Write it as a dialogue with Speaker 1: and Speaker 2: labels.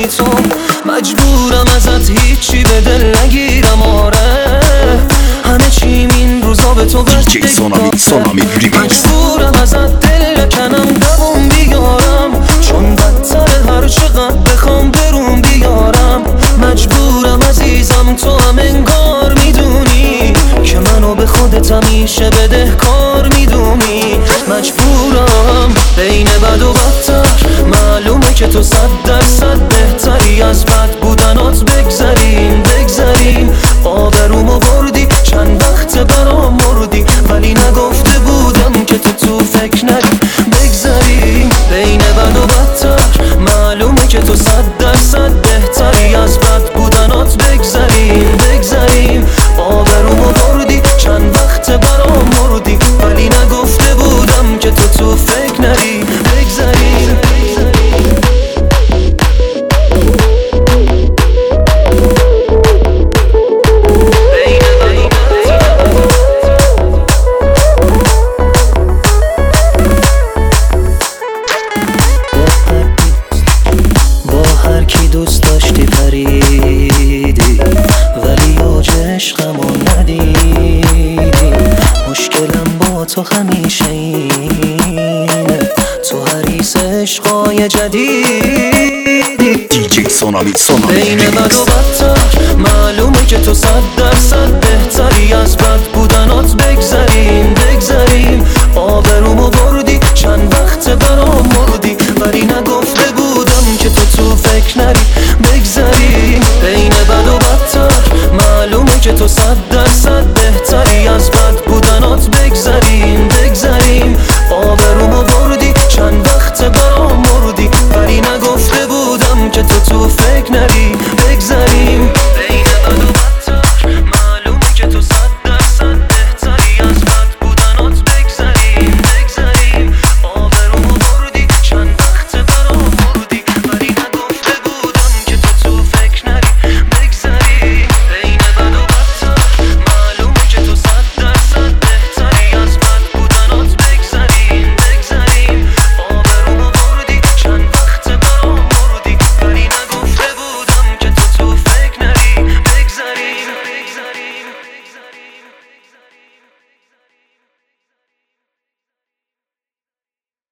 Speaker 1: تو مجبورم ازت هیچی به دل نگیرم. آره همه چیم این روزا به تو
Speaker 2: دیجی سونامی ریمیکس.
Speaker 1: مجبورم ازت دل نکنم دوام بیارم، چون بدتر هر چقدر بخوام برون بیارم. مجبورم عزیزم تو هم انگار میدونی که منو به خودت همیشه بدهکار میدونی. مجبورم بین بد و بدتر، معلومه که تو 100% بهتری از بد بودنات بگذریم. آبرومو بردی چند وقت برام مردی، ولی نگفته بودم که تو فکر نری بگذریم. بین بد و بدتر معلومه که تو 100% بهتری از بد بودنات بگذریم. آبرومو بردی چند وقت برام مردی، ولی نگفته بودم که تو فکر نری بگذریم. دوست داشتی پریدی ولی اوج عشقمو ندیدی. مشکلم با تو همیشه اینه، تو حریص عشقای جدیدی.
Speaker 2: دیجی سونامی
Speaker 1: بین بد
Speaker 2: ریمیکس.
Speaker 1: و بدتر معلومه که تو 100% بهتری از بد بودنات بگذریم. آبرومو بردی چند وقت برام مردی، ولی نگفته بودم که تو فکر نری بگذریم. بین بد و بدتر معلومه که تو 100%